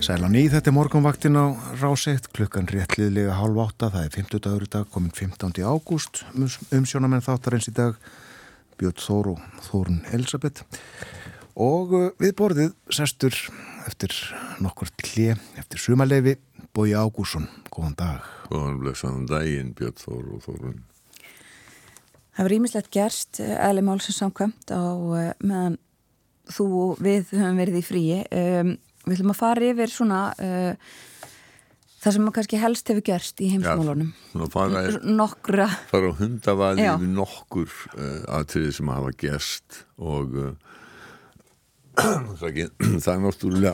Sæl á ný, þetta morgunvaktin á Rás 1, klukkan réttliðlega 7:30, það 50 dagur í dag, komin 15. ágúst, umsjónamenn þáttarins í dag, Björn Þór og Þórunn Elisabeth. Og við borðið sestur eftir nokkur hlé, eftir sumarleyfi, Bogi Ágússon, góðan dag. Góðan blessaðan daginn, Björn Þór og Þórunn. Það var ýmislegt gerst, eðli málsins samkvæmt á meðan þú og við höfum verið í fríi. Við ætlum að fara yfir svona það sem kannski helst hefur gerst í heimsmálunum. Nokkra. Fara á hundavaði yfir nokkur atriði sem hafa gerst og það er náttúrulega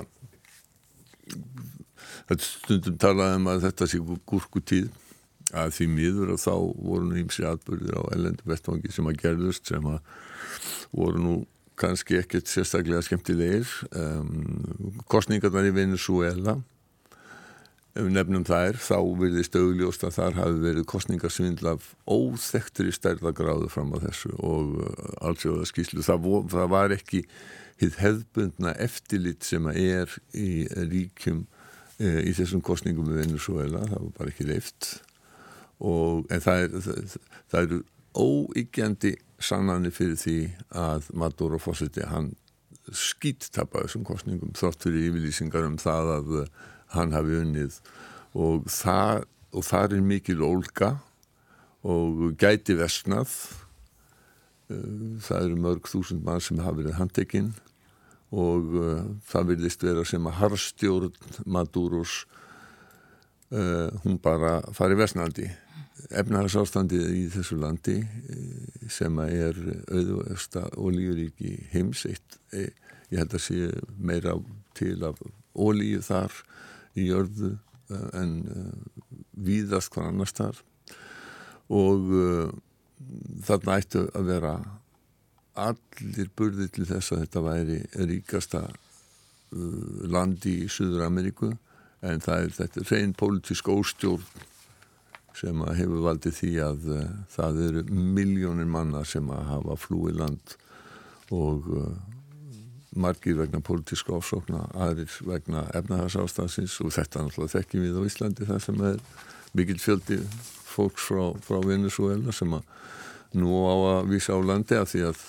stundum talaði að þetta sé gúrkutíð að því miður að þá voru ýmsir atburðir á erlendum vettvangi sem að gerðust sem að voru nú kannski ekkert sérstaklega skemmtilegir. Kosningarnar í Venezuela, ef við nefnum þær, þá virðist augljóst að þar hafi verið kosningasvindl af óþekktri stærðargráðu fram að þessu og alþjóðaskýrslu. Það var ekki hið hefðbundna eftirlit sem er í ríkjum í þessum kosningum í Venezuela, það var bara ekki leyft. En það eru óyggjandi sannanir fyrir því að Maduro forseti hann skíttapaði þessum kosningum þrátt fyrir yfirlýsingar það að hann hafi unnið og þar mikil ólga og gæti versnað. Það eru mörg þúsund mann sem hafa verið handtekinn og það virðist vera sem að harðstjórn Maduros hún bara fari versnandi. Efnahagsástandið í þessu landi sem er auðvesta olíuríki heims ég held að sé meira til af olíu þar í jörðu en víðast hvar annars þar og þarna ættu að vera allir burðir til þess að þetta væri ríkasta landi í Suður-Ameríku en þetta er hrein pólitísk óstjórn sem að hefur valdið því að það eru milljónir manna sem að hafa flúið land og margir vegna pólitíska ofsókna, aðrir vegna efnahagsástandsins og þetta náttúrulega þekkjum við á Íslandi þar sem er mikill fjöldi fólks frá Venezuela sem að nú á að vísa á landi af því að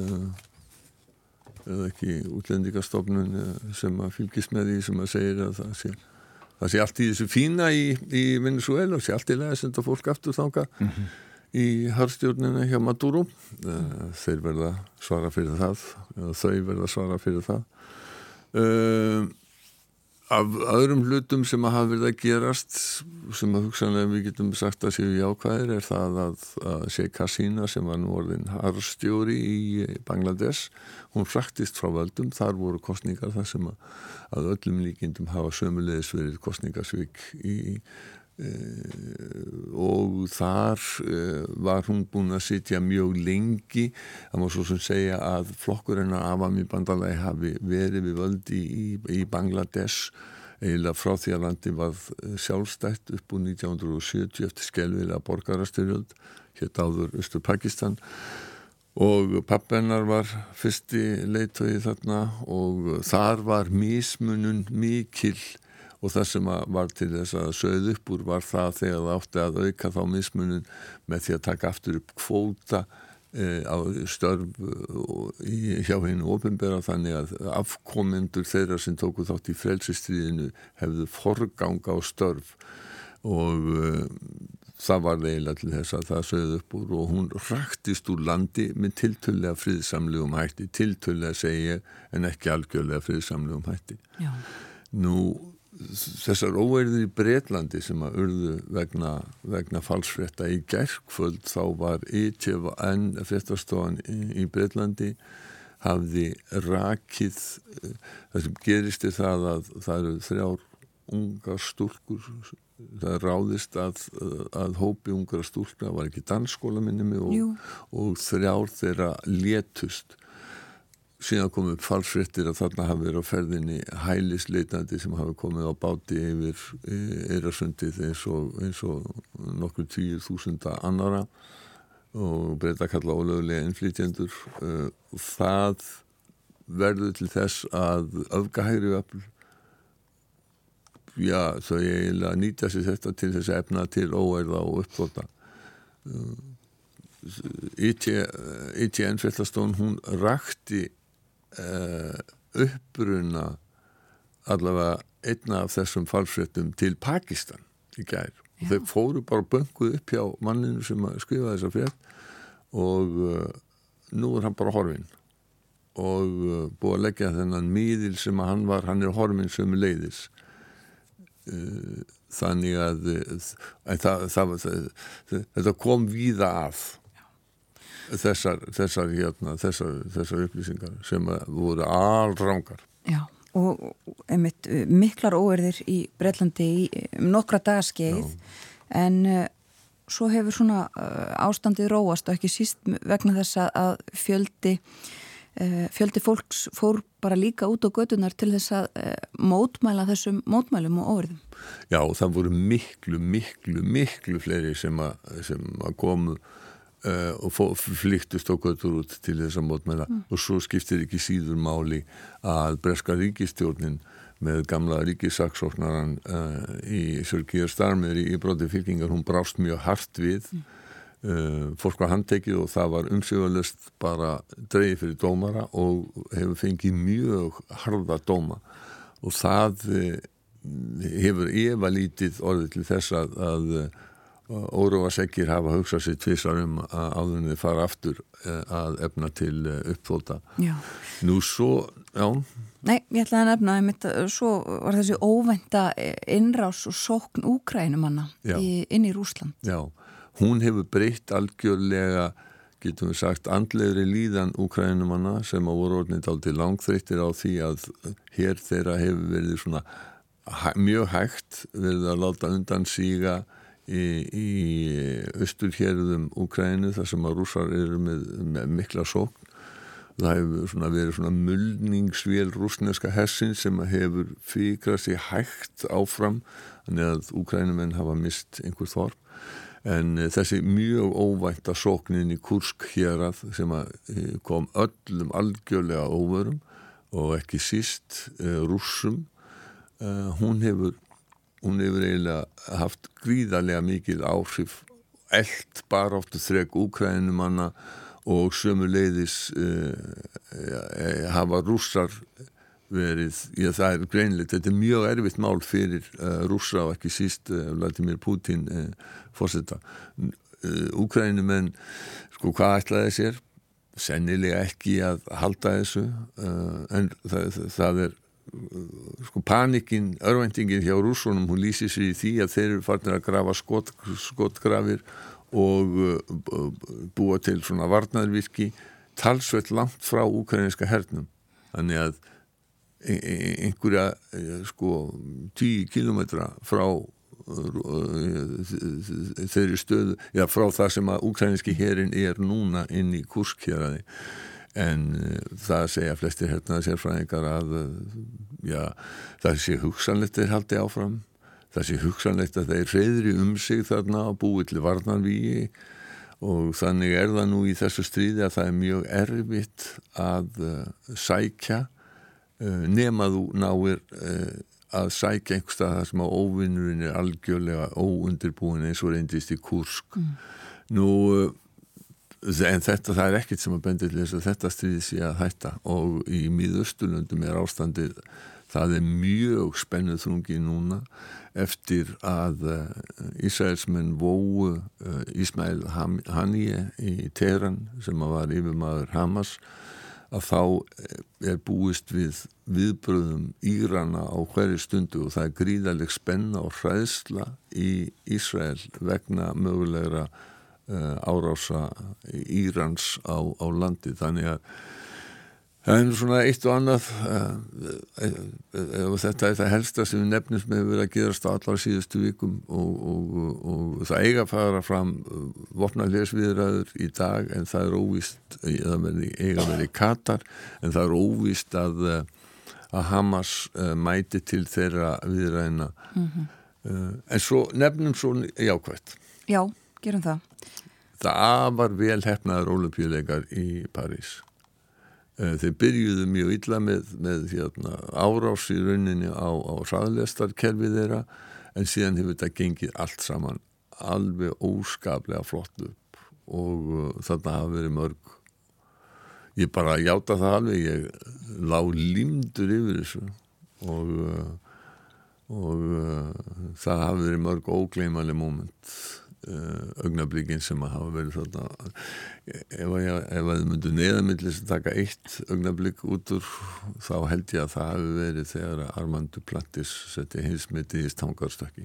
eða ekki útlendingastofnun sem að fylgist með því sem að segir að það sé allt í þessu fína í Venezuela og sé allt í lagi að senda fólk aftur þanga í harðstjórnina hjá Maduro. Þeir verða svara fyrir það, eða þau verða svara fyrir það. Af öðrum hlutum sem að hafa verið að gerast, sem að hugsanlega við getum sagt að séu jákvæðir, það að Sheikh Hasina sem var nú orðin harðstjóri í Bangladesh, hún fraktist frá völdum, þar voru kosningar þar sem að öllum líkindum hafa sömuleiðis verið kosningasvik og þar var hún búin að sitja mjög lengi. Það má svo sem segja að flokkur hennar Awami bandalagi hafi verið við völd í Bangladesh eiginlega frá því að landi var sjálfstætt upp úr 1970 eftir skelfilega borgarastyrjöld hét áður Austur-Pakistan og pabbi hennar var fyrsti leiðtogi þarna og þar var mismunun mikil og það sem var til þess að sauð upp úr var það þegar það átti að auka þá mismunun með því að taka aftur upp kvóta á störf hjá hinu opinbera þannig að afkomendur þeirra sem tóku þátt í frelsisstríðinu hefðu forgang á störf og það var eiginlega til þess að það sauð upp úr og hún raktist úr landi með tiltölulega friðsamlegum hætti, tiltölulega segi en ekki algjörlega friðsamlegum hætti. Já. Nú þessar óeirðir í Bretlandi sem að urðu vegna falsfrétta í gærkvöld þá var ITVN fréttastofan í Bretlandi hafði rakið það sem gerist það að það eru 3 ungar stúlkur það ráðist að hópi ungar stúlkur, það var ekki dansskóla minni mig og 3 þeirra létust. Síðan komið upp falsfréttir að þarna hafi verið á ferðinni hælisleitandi sem hafi komið á báti yfir Eyrasundið eins og nokkur 10.000 annara og Breta kalla ólöglega innflytjendur. Það verður til þess að öfgahægri öfl þau eiginlega nýta sér þetta til þess að efna til óeirða og uppþota. ITN fréttastofan, hún rakti uppruna allavega einna af þessum falsfréttum til Pakistan í gær. Og þau fóru bara bönkuð upp hjá manninu sem skrifaði þessa frétt og nú hann bara horfinn. Og búið að leggja þennan miðil sem að hann horfinn sömuleiðis. Þannig að þetta kom víða að þessar upplýsingar sem voru alrangar. Já, og einmitt miklar óeirðir í Bretlandi í nokkra dagaskeið, en svo hefur svona ástandið róast og ekki síst vegna þess að fjöldi fólks fór bara líka út á götunar til þess að mótmæla þessum mótmælum og óeirðum. Já, það voru miklu fleiri sem að komu og flýktust á götur út til þess að mótmæla og svo skiptir ekki síður máli að breska ríkisstjórnin með gamla ríkissaksóknaran í Sir Keir Starmer í broti fylkingar, hún brást mjög hart við. Fólk var handtekið og það var umsvifalaust bara dregið fyrir dómara og hefur fengið mjög harða dóma og það hefur efalítið orðið til þess að óróaseggir hafa hugsað sér tvisvar að áðurinn þið fara aftur að efna til uppþota. Já. Nú svo, já. Nei, ég ætlaði að nefna einmitt, svo var þessi óvænta innrás og sókn Úkraínumanna inn í Rússland. Já. Hún hefur breytt algjörlega, getum við sagt, andlegri líðan Úkraínumanna sem að voru orðnið dálítið langþreyttir á því að hér þeirra hefur verið svona mjög hægt verið að láta undan síga í austurhéruðum Úkraínu þar sem að Rússar eru með mikla sókn. Það hefur verið svona mulningsvél rússneska hersins sem hefur fikrað sig hægt áfram þannig að Úkraínumenn hafa mist einhver þorp. En þessi mjög óvænta sóknin í Kursk hérað sem kom öllum algjörlega óvörum og ekki síst Rússum, hún hefur eiginlega haft gríðarlega mikil áhrif, elt baráttu þrek Úkraínumanna og sömuleiðis hafa Rússar verið, það er greinleitt, þetta er mjög erfitt mál fyrir Rússa og ekki síst Vladimir Putin forseta. Úkraínumenn, hvað ætlaði sér? Sennilega ekki að halda þessu, en það er panikinn, örvæntingin hjá Rússunum, hún lýsir sig í því að þeir eru farnir að grafa skotgrafir og búa til svona varnarvirki talsvert langt frá úkraínska hernum. Þannig að einhverja 10 kilometra frá þeirri stöðu, frá það sem að úkraínski herinn er núna inn í Kursk héraði. En það segja flestir hernaðarsérfræðingar að það sé hugsanlegt þeir haldi áfram, það sé hugsanlegt að þeir hreiðri sig þarna og búi til varnarvígi og þannig er það nú í þessu stríði að það er mjög erfitt að sækja nema þú náir að sækja einhvers staðar sem að óvinnurinn er algjörlega óundirbúin eins og reyndist í Kursk. Nú, en það er ekkert sem að bendi til þess að þetta stríði sé að hætta og í Miðausturlöndum er ástandið, það er mjög spennuð þrungi núna eftir að Ísraelsmenn vóu Ismail Haniyeh í Teheran sem að var yfirmaður Hamas, að þá er búist við viðbröðum Írana á hverju stundu og það er gríðarleg spenna og hræðsla í Ísrael vegna mögulegra árása Írans á landi. Þannig að það er svona eitt og annað þetta er það helsta sem við nefnum sem hefur verið að gerast á allar síðustu vikum og það eiga að fara fram vopnahlésviðræður í dag en það er óvíst eiga að vera í Katar en það er óvíst að Hamas mæti til þeirra viðræðina en svo nefnum svo jákvætt. Já, gerum það. Það var vel heppnaður ólympíuleikar í París. Þeir byrjuðu mjög illa með árás í rauninni á hraðlestarkerfið þeirra, en síðan hefur þetta gengið allt saman alveg óskaplega flott upp og þarna hafa verið mörg. Ég bara játa það alveg, ég lá límdur yfir þessu og það hafa verið mörg ógleymanleg moment, augnablikin sem að hafa verið þarna. Ef þið myndu neðamillis að taka eitt augnablik út úr, þá held ég að það hafi verið þegar Armand Duplantis setti heimsmetið í Stangarstökki.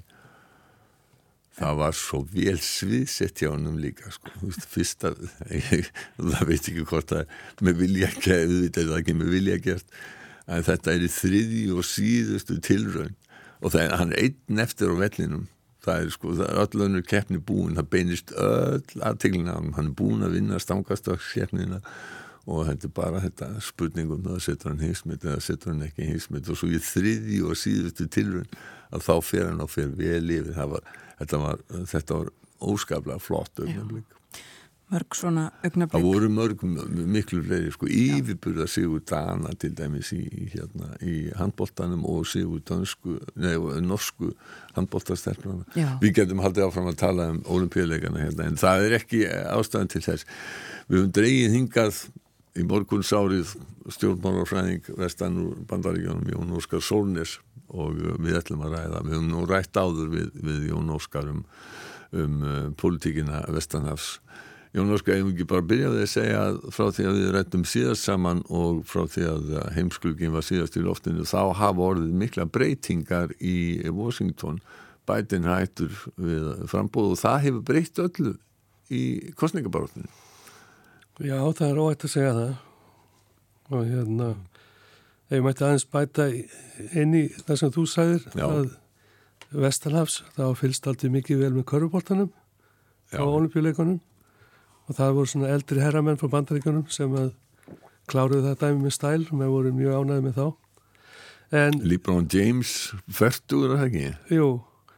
Það var svo vel sviðsett hjá honum líka, sko. Fyrsta, það veit ekki hvort það með vilja ekki, auðvitað það ekki með vilja gert, en þetta í 3. og síðustu tilraun og það hann einn eftir á vellinum. Það sko, öll önnur keppni búin, það beinist öll aðteglina á hann búin að vinna stangastökskeppnina og þetta bara þetta spurningum það setur hann heimsmet eða setur hann ekki heimsmet og svo í 3. og síðustu tilraun að þá fer hann og fer vel yfir. Þetta var óskaplega flott augnablik. Mörg svona augnablik. Það voru mörg miklu fleiri, sko, yfirburða Sigur Dana til dæmis í handboltanum og Sigur norsku handboltastelpuna. Við getum haldið áfram að tala ólympíuleikana hérna, en það ekki ástæðan til þess. Við höfum dregið hingað í morgunsárið stjórnmálafræðing vestan úr Bandaríkjunum Jón Óskar Sólnes og við ætlum að ræða. Við höfum nú rætt áður við Jón Óskar um pólitíkina vestanhafs. Jón Óskar, ég ekki bara byrjaði að segja að frá því að við rættum síðast saman og frá því að heimskugginn var síðast í loftinu, þá hafa orðið mikla breytingar í Washington. Biden hættur við framboð og það hefur breytt öllu í kosningabaráttunni. Já, það óætt að segja það. Og ef ég mætti aðeins bæta inn í það sem þú sagðir, að Vestanhafs, þá fylgst aldrei mikið vel með körfuboltanum á Ólympíuleikunum. Og það voru svona eldri herramenn frá Bandaríkjunum sem að kláruðu það dæmi með stæl og við vorum mjög ánægði með þá. LeBron James, fertugur það ekki? Jú.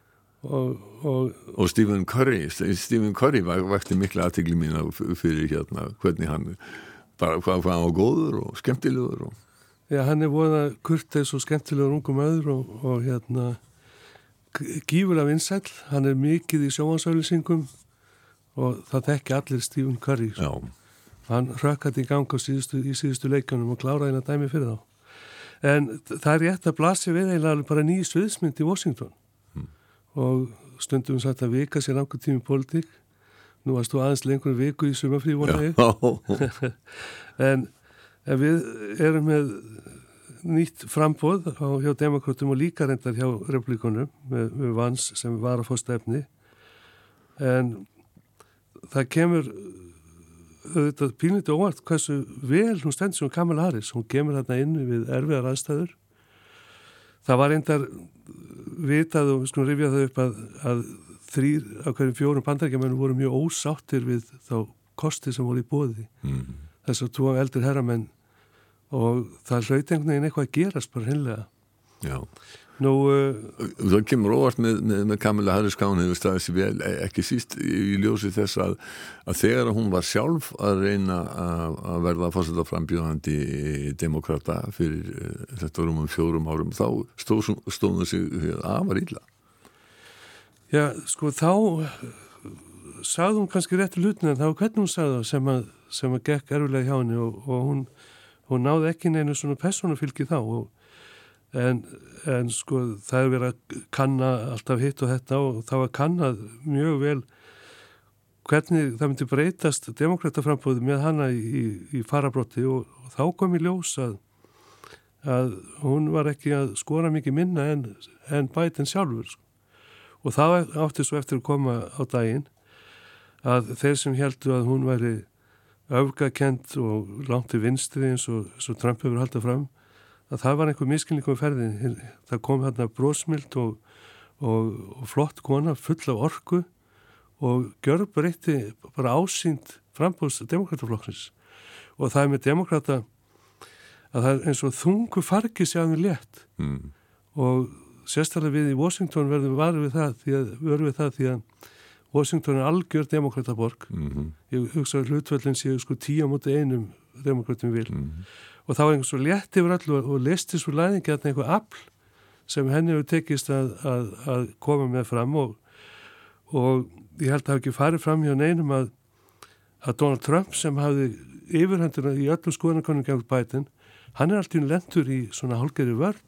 Og Stephen Curry vakti mikla athygli mína fyrir hvernig hann, bara hvað hann var góður og skemmtilegur. Já, hann voða kurteis og skemmtilegur ungum öður og gífurlega vinsæll. Hann mikið í sjónvarpsauglýsingum og það þekki allir Stephen Curry. Já. Hann rökkaði í gang í síðustu leikunum og kláraði hérna dæmi fyrir þá. En það rétt að blasi við eiginlega bara ný sviðsmynd í Washington. Og stundum sagt að vika sér langur tími pólitík. Nú varst þú aðeins lengur viku í sumarfrí vonaði. En við erum með nýtt framboð hjá demokratum og líka reyndar hjá republikunum með Vance sem var að fá stefni. En það kemur auðvitað pínlítið óvart hversu vel hún stendur sem Kamala Harris. Hún kemur þarna inn við erfiðar aðstæður. Það var reyndar vitað og við skulum rifja það upp að 3 af hverjum 4 Bandaríkjamennum voru mjög ósáttir við þá kosti sem voru í boði. Þessar 2 eldri herramenn og það hlaut einhvern veginn eitthvað að gerast bara hreinlega. Já. Nú, það kemur óvart með Kamala Harris hvað hún hefur staðið sér vel, ekki síst í ljósi þess að þegar hún var sjálf að reyna að verða forsetaframbjóðandi demokrata fyrir þetta rúmum 4 árum, þá stóð hún sig afar illa. Já, sko, þá sagði hún kannski réttu hlutin, en þá hvernig hún sagði það sem að gekk erfilega hjá henni og hún náði ekki neinu svona persónufylgi þá en sko það hefur verið að kanna alltaf hitt og þetta og það var kannað mjög vel hvernig það myndi breytast demokrataframbóði með hana í farabrotti og þá kom í ljós að hún var ekki að skora mikið minna en Biden sjálfur sko. Og það átti svo eftir að koma á daginn að þeir sem heldu að hún væri öfgakend og langt til vinstri eins og Trump hefur haldið fram að það var einhver misskilningur með ferðin. Það kom hérna brosmild og flott kona, full af orku og gjörbreytti bara ásýnd frambúðs demokrataflokksins. Og það með demokrata að það eins og þungu fargi séðan við létt. Og sérstaklega við í Washington verðum við það því að Washington algjör demokrataborg. Ég hugsa að hlutvöldin séu sko 10 á móti 1 demokratum vil og þá einhvern svo létt yfir allu og listi svo læðingi að einhver afl sem henni hefur tekist að koma með fram og ég held að hafa ekki farið fram hjá neinum að Donald Trump sem hafði yfirhöndina í öllum skoðanakönnum gegn Biden, hann alltaf lentur í svona hálfgerði vörn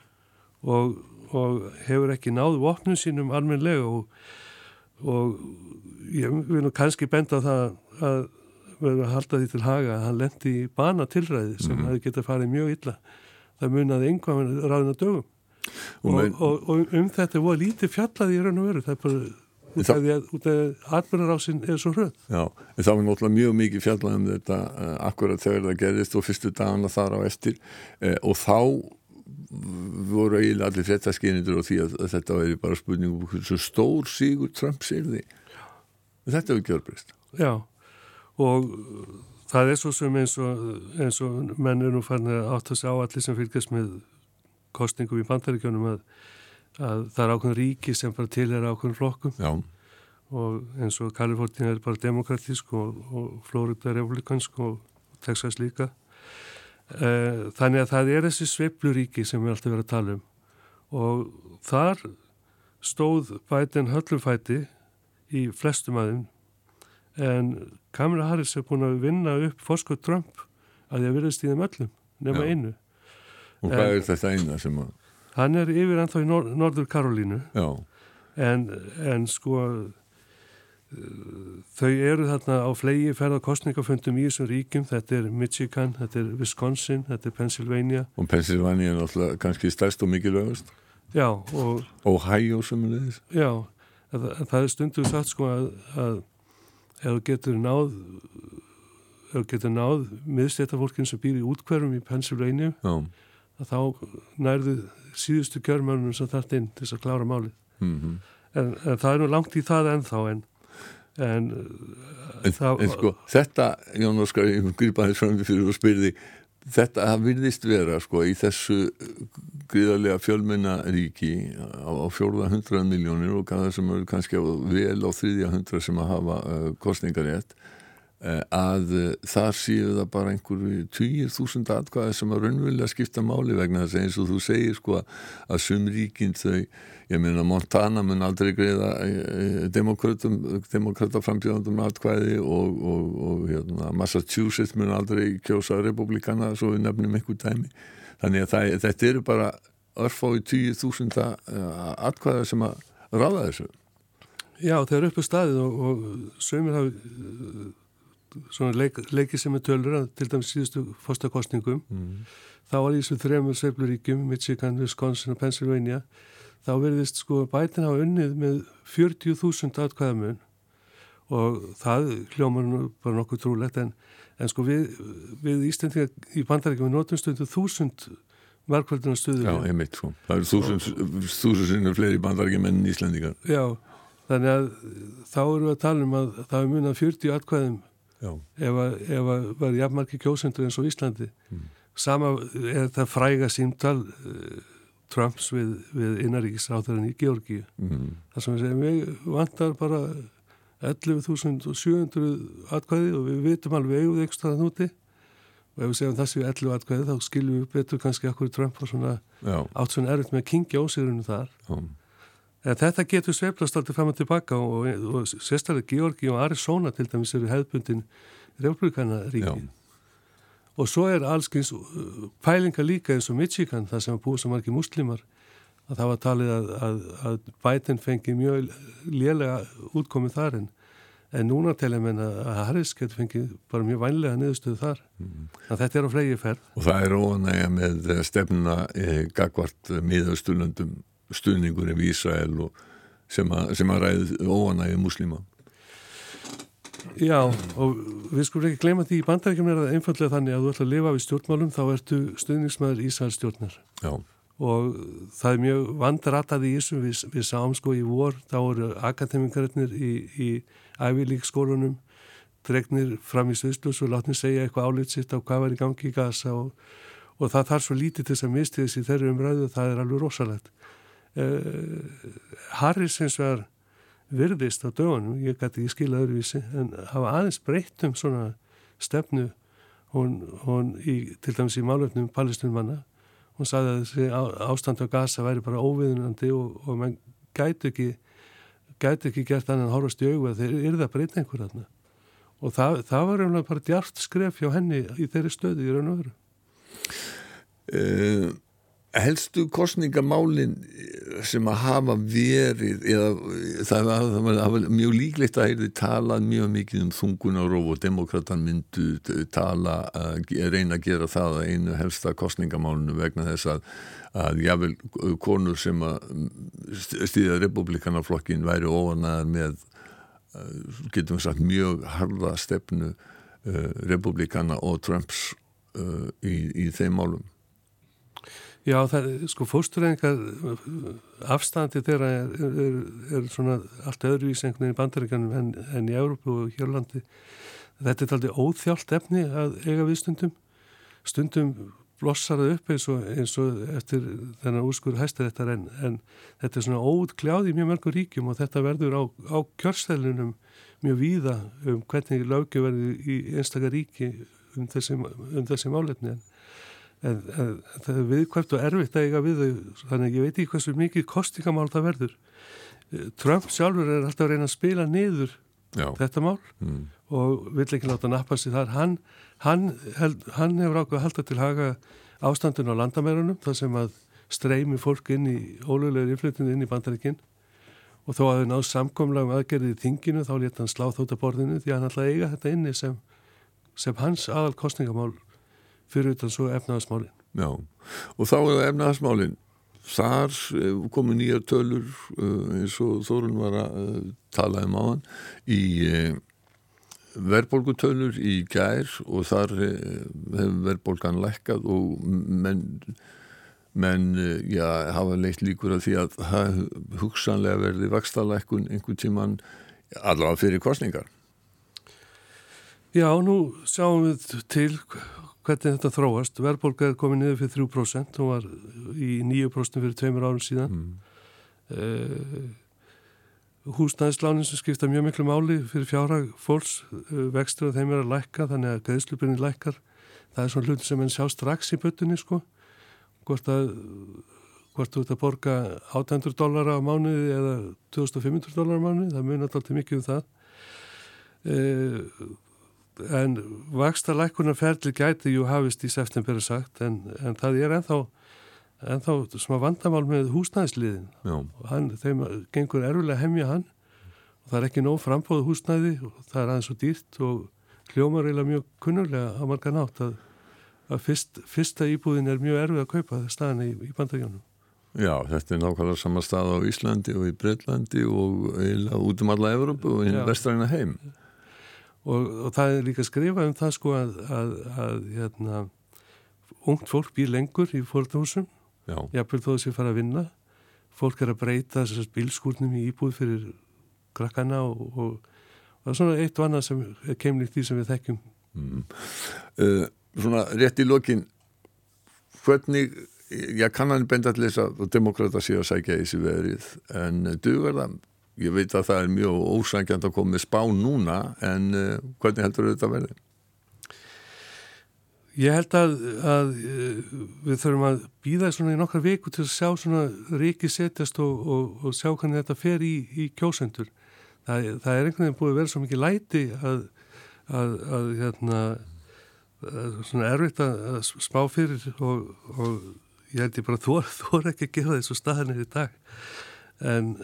og hefur ekki náð vopnum sínum almennlega og ég vil nú kannski benda á það að verður að halda því til haga að hann lendi í banatilræði sem hefði getað farið mjög illa. Það munaði einhvað ráðina dögum og þetta voru lítið fjallaði í raun og veru. Það er bara út af atburðarásin svo hröð. Já, en það var náttúrulega mjög mikið fjallað þetta akkurat þegar það gerðist og fyrstu dagana þar á eftir og þá voru eiginlega allir fréttaskynendur og því að þetta var bara spurning um hversu stór sigur Trump yrði. Þetta hefur gjörbreyst. Já, og það er svo sem eins og menn nú farin að átta sig á allir sem fylgjast með kosningum í Bandaríkjunum að það er ákveðin ríki sem bara tilheyra ákveðin flokkum. Já. Og eins og Kalifornía er bara demokratísk og Florida er republikansk og Texas líka. Þannig að það er þessi sveifluríki sem við alltaf verið að tala og þar stóð Biden höllumfæti í flestum aðeim en Kamala Harris er búin að vinna upp forskot Trump að ég virðist í þeim öllum nema einu. Og hvað er þetta eina sem að? Hann er yfir ennþá í Norður Karolínu. Já. En sko þau eru þarna á flegi ferðarkostningafundum í þessum ríkjum. Þetta er Michigan, þetta er Wisconsin, þetta er Pennsylvania. Og Pennsylvania er náttúrulega kannski stærst og mikilvægast. Já. Og Ohio sem er leiðis. Já, það er stundum sagt sko að ef þú getur náð miðstéttarfólkin sem býr í útkverfum í Pennsylvania að þá nærðu síðustu kjörmörnum sem þarf inn til þess að klára málið. En það er nú langt í það ennþá en sko, þetta, Jón Óskar, ég grípa þess fram fyrir og spyrði þetta virðist vera sko í þessu gríðarlega fjölmenna ríki á 400 milljónir og það sem eru kannski vel á 300 sem að hafa kosningarétt að þar séu það bara einhverju 20.000 atkvæði sem að raunverulega skipta máli vegna þess eins og þú segir sko að sum ríkin þau, ég meina Montana mun aldrei greiða demokrata frambjóðandum atkvæði og hérna, Massachusetts mun aldrei kjósa republikana svo við nefnum einhver dæmi. Þannig að þetta eru bara örfái 20.000 atkvæði sem að ráða þessu. Já, þeir eru upp á staðið og sumir hafa svona leiki sem er tölur til dæmis síðustu fórstakostningum þá var í þessum 3 sveifluríkjum Michigan, Wisconsin og Pennsylvania þá verðist sko Biden hafa unnið með 40.000 atkvæðamun og það hljómar nú bara nokkuð trúlegt en sko við Íslendingar í Bandaríkjum við notum stundu 1000 margfaldunar stuður. Já, einmitt svo. Það eru 1000 sinnum fleiri Bandaríkjum en Íslendingar. Já, þannig að þá erum við að tala um að það er munað 40 atkvæðum ef að var jafnmargir kjósendur eins og Íslandi. Sama er það fræga símtal Trumps við innanríkisráðherrann í Georgíu. Það sem við segjum, við vantar bara 11.700 atkvæði og við vitum alveg eigum ekki staðan úti og ef við segjum þessi 11 atkvæði þá skiljum við betur kannski akkur Trump var svona átt svona erfitt með að kyngja ósigurinn þar. En þetta getur sveiflast alltaf fram og tilbaka og sérstaklega Georgíu og Arizona til dæmis eru hefðbundin republikanaríki. Og svo er allskyns pælinga líka eins og Michigan, það sem búið svo margir muslimar, að það var talið að Biden fengi mjög lélega útkomið þar en núna telja menn að Harris getur fengið bara mjög vænlega niðurstöðu þar. Að þetta er á fleygiferð. Og það er óanægja með stefnuna gagnvart Miðausturlöndum stuðningur við Ísrael og sem að ræði óanægja muslima. Já, og við skulum ekki gleyma því í Bandaríkjum er það einfallega þannig að þú ætla að lifa við stjórnmálum þá ertu stuðningsmaður Ísraels stjórnar. Já. Og það er mjög vandratað í þessu, við sáum sko í vor, þá eru akademikarinnir í Ivy League skólunum dregnir fram í sviðslus og látnir segja eitthvað álit sitt á hvað var í gangi í Gaza og það þarf svo lítið til þess að misti þessi þeirri umræðu, það er alveg rosalegt. Harris eins og er virðist á dögunum, ég gæti ekki skila öðruvísi, en hafa aðeins breytt svona stefnu. hún til dæmis í málefnum palestínumanna, hún sagði að þessi ástand á Gaza væri bara óviðunandi og mann gæti ekki gert annað en horfast í augu að þeir yrðu að breyta einhver þarna. Og það var einhverja bara djarft skref hjá henni í þeirri stöðu í raun og veru. Helstu kosningamálin sem að hafa verið eða það hafa mjög líklegt að heyrði talað mjög mikið þungunarof og demokratan myndu reyna að gera það að einu helsta kosningamálinu vegna þess að jafnvel konur sem að stýða republikanaflokkin væri óanaðar með getum við sagt mjög harða stefnu republikana og Trumps í þeim málum. Já, það sko fóstureyðingar afstandi þeirra er svona allt öðruvís einhvern veginn í Bandaríkjunum en í Evrópu og Hjörlandi. Þetta er aldrei óþjált efni að eiga við stundum blossar það upp eins og eftir þennan úrskurð Hæstaréttar en þetta er svona óútkljáð í mjög mörgum ríkjum og þetta verður á kjörseðlunum mjög víða hvernig löggjöf verður í einstaka ríki þessi málefni en það er viðkvæmt og erfitt að eiga við þau, þannig að ég veit ekki hversu mikið kosningamál það verður. Trump sjálfur er alltaf að reyna að spila niður þetta mál og vill ekki láta nappa sig þar. Hann hefur ákveð að halda til haga ástandun á landamærunum, þar sem að streymi fólk inn í ólöglegri innflytjun inn í Bandaríkin og þó að þau náðu samkomlega aðgerðið í þinginu þá lét hann slá þóttaborðinu því að hann ætlaði að eiga þetta inni sem hans aðal kosningamál fyrir utan svo efnahagsmálin. Já, og þá er það efnahagsmálin. Þar komu nýjar tölur eins og Þórunn var að tala áðan í verðbólgutölur í gær og þar hefur verðbólgan lækkað og menn hafa leitt líkur að því að það hugsanlega verði vaxtalækkun einhvern tímann allavega fyrir kosningar. Já, nú sjáum við til hvernig þetta þróast. Verðbólga er komin niður fyrir 3%, hún var í 9% fyrir 2 árum síðan. Húsnæðislánin sem skipta mjög miklu máli fyrir fjárhag fólks, vextur af þeim er að lækka, þannig að greiðslubyrðin lækkar. Það er svona hluti sem enn sjá strax í böttunni, sko. Hvort þú ert að borga $800 á mánuði eða $2.500 á mánuði, það munar alltaf mikið það. En vaxtalækkunarferli gæti hafist í september sagt, en það er ennþá smá vandamál með húsnæðisliðin og þeim gengur erfilega að hemja hann og það er ekki nóg frambóð húsnæði og það er aðeins svo dýrt og hljómar eiginlega mjög kunnuglega á margan hátt að fyrsta íbúðin er mjög erfið að kaupa staðan í Bandaríkjunum. Já, þetta er nákvæmlega sama stað á Íslandi og í Bretlandi og eiginlega út alla Evrópu og inn vestræna heim. Og það er líka skrifað það sko að ungt fólk býr lengur í foreldrahúsum, jafnvel þó þessi fara að vinna. Fólk er að breyta þessar bílskúrnum í íbúð fyrir krakkana og það er svona eitt og annað sem er keimlíkt því sem við þekkjum. Svona rétt í lokin, hvernig, kannan benda til þess að demokrata sé að sækja í sig veðrið, en dugar það? Ég veit að það er mjög ósangjant að koma með spá núna, en hvernig heldur þetta að verði? Ég held að við þurfum að bíða svona í nokkrar viku til að sjá svona riki setjast og sjá hvernig þetta fer í kjósendur. Það er einhvern veginn búið að vera svo mikið læti að svona erfitt að spá fyrir og ég held ég bara þor ekki að gera þessu staðanir í dag. En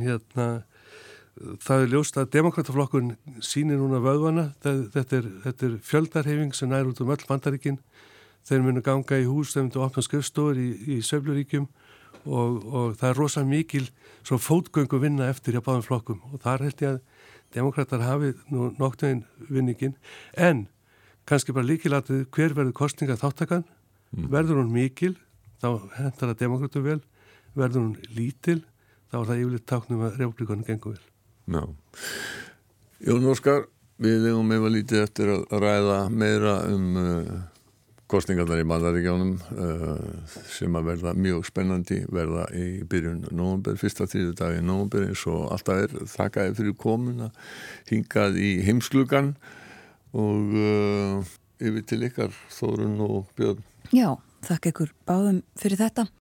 það er ljóst að demokrataflokkun sýnir núna vöðvana. Þetta er fjöldarhefing sem nær út öll Bandaríkin. Þeir munu ganga í hús, þeir munu opna skrifstofur í Sveifluríkjum og það er rosa mikil svo fótgöngu vinna eftir hjá báðum flokkum og þar held ég að demokratar hafi nú nokkveginn vinningin en kannski bara líkilatið hver verður kosningaþáttakan, verður hún mikil þá hentar það demokratum vel, verður hún lítil þá er það yfirleitt táknum að republikanum gengur vel. Já. Jón Óskar, við eigum lítið eftir að ræða meira kosningarnar í Bandaríkjunum sem að verða mjög spennandi, verða í byrjun nóvember, fyrsta þriðjudag í nóvember eins og alltaf er. Þakka fyrir komuna hingað í heimskluggan og yfir til ykkar, Þórunn og Björn. Já, þakka ykkur báðum fyrir þetta.